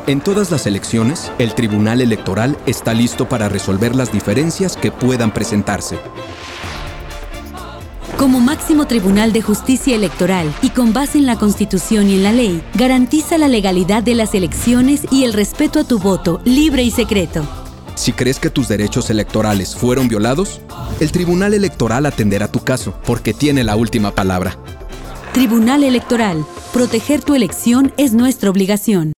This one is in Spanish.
En todas las elecciones, el Tribunal Electoral está listo para resolver las diferencias que puedan presentarse. Como máximo tribunal de justicia electoral y con base en la Constitución y en la ley, garantiza la legalidad de las elecciones y el respeto a tu voto libre y secreto. Si crees que tus derechos electorales fueron violados, el Tribunal Electoral atenderá tu caso porque tiene la última palabra. Tribunal Electoral. Proteger tu elección es nuestra obligación.